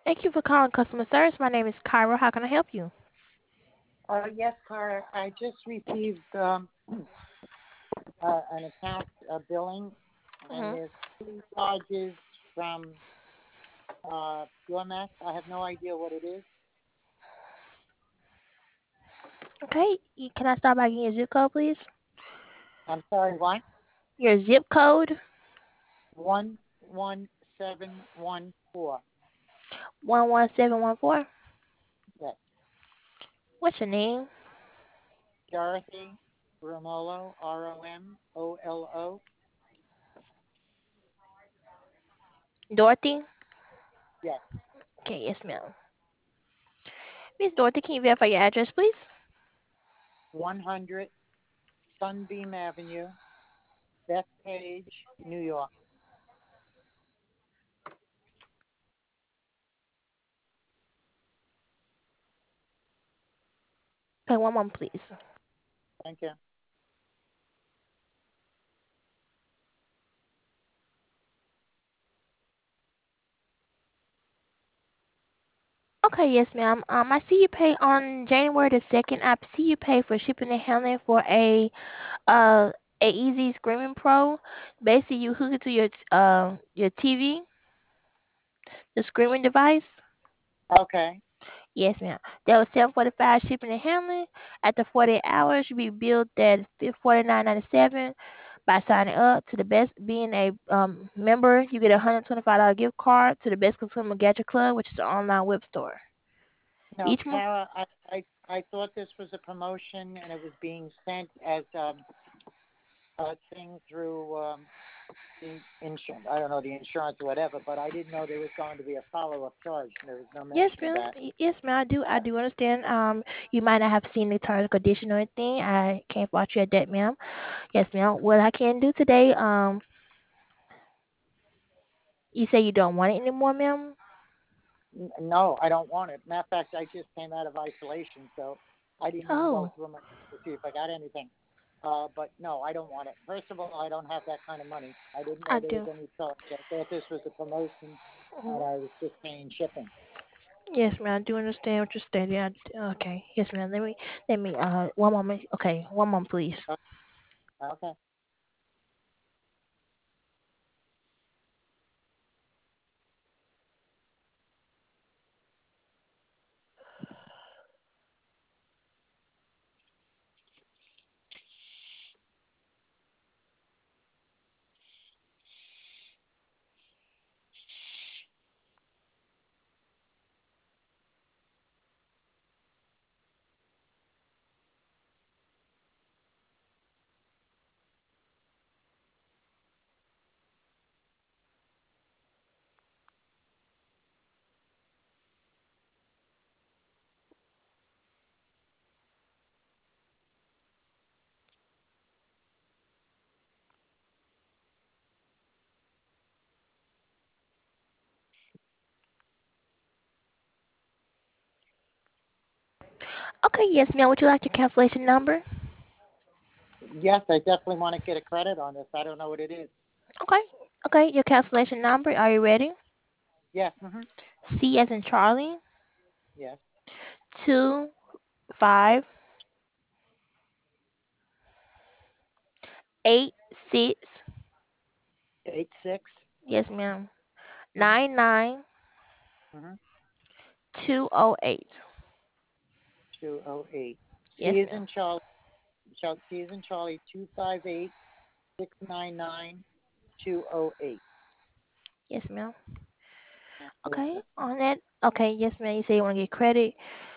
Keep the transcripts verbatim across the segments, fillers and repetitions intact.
Thank you for calling customer service. My name is Kyra. How can I help you? Uh, yes, Cara. I just received um, uh, an account uh, billing, and hmm there's two charges from uh, Max. I have no idea what it is. Okay. y- Can I start by getting your zip code, please? I'm sorry, what? Your zip code? One one seven one four. one one seven one four. Yes, What's your name? Dorothy Romolo. R O M O L O. Dorothy? Yes, Okay, yes, ma'am. Miss Dorothy, can you verify your address, please? one hundred Sunbeam Avenue, Bethpage, New York. Okay, one moment, please. Thank you. Okay, yes, ma'am. Um, I see you pay on January the second. I see you pay for shipping and handling for a uh a Easy Screaming Pro. Basically, you hook it to your uh your T V, the screaming device. Okay. Yes, ma'am. That was seven forty five shipping and handling. After forty eight hours, you be billed at forty nine ninety seven. By signing up to the best, being a um, member, you get a hundred twenty five dollar gift card to the Best Consumer Gadget Club, which is an online web store. No, Each month, Tara, I, I, I thought this was a promotion and it was being sent as um, a thing through um, the insurance. I don't know, the insurance or whatever, but I didn't know there was going to be a follow up charge. There was no yes, mention of ma'am. that. Y- Yes, ma'am. I do. I do understand. Um, you might not have seen the terms and condition or anything. I can't fault you at that, ma'am. Yes, ma'am. What I can do today, um, you say you don't want it anymore, ma'am. N- No, I don't want it. Matter of fact, I just came out of isolation, so I didn't even go Oh, through my to see if I got anything. Uh, but no, I don't want it. First of all, I don't have that kind of money. I didn't know I there was do. any charge. I thought this was a promotion, Mhm. and I was just paying shipping. Yes, ma'am. I do understand what you're stating. I, okay. Yes, ma'am. Let me. Let me. Uh, one moment. Okay. One moment, please. Uh, Okay. Okay. Yes, ma'am. Would you like your cancellation number? Yes, I definitely want to get a credit on this. I don't know what it is. Okay. Okay. Your cancellation number. Are you ready? Yes. Mm-hmm. C as in Charlie. Yes. Two five eight six. Eight six. Yes, ma'am. Mm-hmm. Nine nine Mm-hmm. two oh eight. Two oh eight. Yes, C is ma'am. in Charlie. Char- C is in Charlie. Two five eight six nine nine two oh eight. Yes, ma'am. Okay. Cancellation. On that. Okay. Yes, ma'am. You say you want to get credit.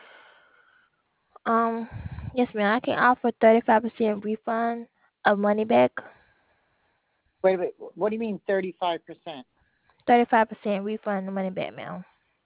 Um. Yes, ma'am. I can offer thirty five percent refund of money back. Wait, wait. What do you mean thirty-five percent? Thirty five percent refund of money back, ma'am.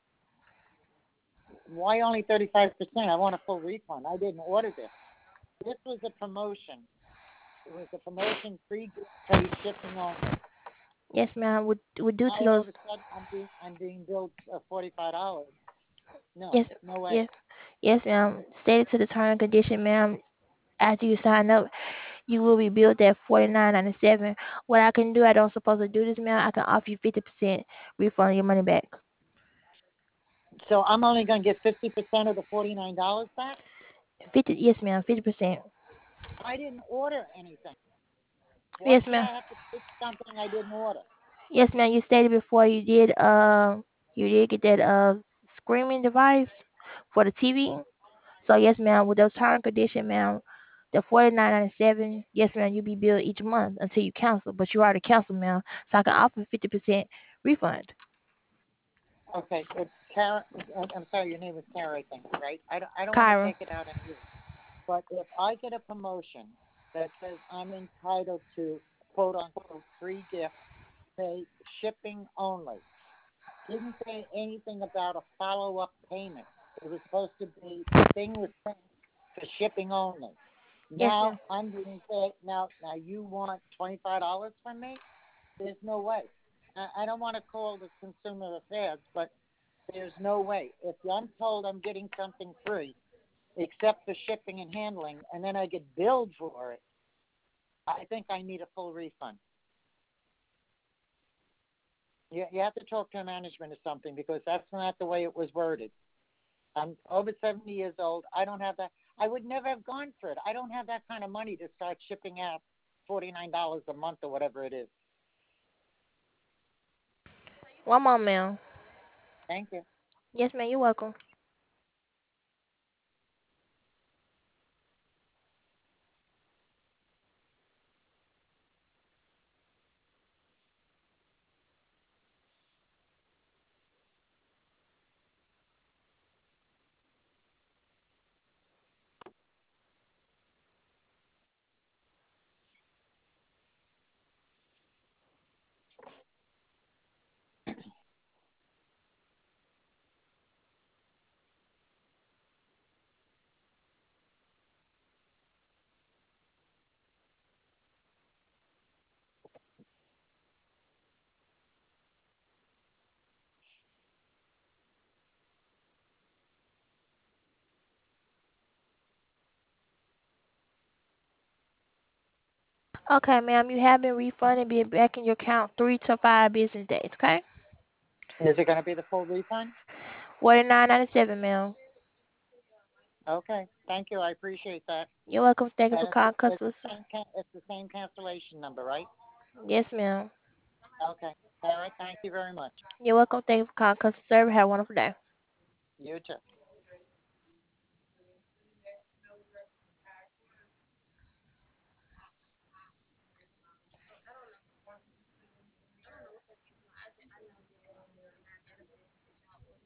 Why only thirty-five percent? I want a full refund. I didn't order this. This was a promotion. It was a promotion, free gift, paid shipping only. Yes, ma'am. Would would due Now to all those. of a sudden I'm being I'm being billed uh, forty-five dollars. No, Yes. no way. Yes. Yes, ma'am. Stated to the term and condition, ma'am. After you sign up, you will be billed at forty nine ninety seven. What I can do, I don't supposed to do this, ma'am. I can offer you fifty percent refund of your money back. So I'm only going to get fifty percent of the forty-nine dollars back? Fifty, yes, ma'am. Fifty percent. I didn't order anything. Why Yes, should ma'am. I have to pay for something I didn't order? Yes, ma'am. You stated before you did uh you did get that uh screaming device for the T V. So yes, ma'am. With those term and condition, ma'am, the forty nine ninety seven. Yes, ma'am. You be billed each month until you cancel, but you already canceled, ma'am. So I can offer fifty percent refund. Okay, it's Kara. I'm sorry, your name is Kara, I think, right? I don't, I don't want to Kyra. take it out on you. But if I get a promotion that says I'm entitled to quote unquote free gift, say shipping only, didn't say anything about a follow up payment. It was supposed to be the thing was sent for shipping only. Yes, Now ma'am. I'm being said now now you want twenty five dollars from me? There's no way. I, I don't want to call the consumer affairs, but there's no way. If I'm told I'm getting something free, except for shipping and handling, and then I get billed for it, I think I need a full refund. You, you have to talk to management or something because that's not the way it was worded. I'm over seventy years old. I don't have that. I would never have gone for it. I don't have that kind of money to start shipping out forty-nine dollars a month or whatever it is. One more, ma'am. Thank you. Yes, ma'am. You're welcome. Okay, ma'am. You have been refunded. Be back in your account three to five business days. Okay. Is it going to be the full refund? Forty nine ninety seven, ma'am. Okay. Thank you. I appreciate that. You're welcome. Thank you for And it's, calling it's, customers. the same, it's the same cancellation number, right? Yes, ma'am. Okay. All right. Thank you very much. You're welcome. Thank you for calling customer service. Have a wonderful day. You too.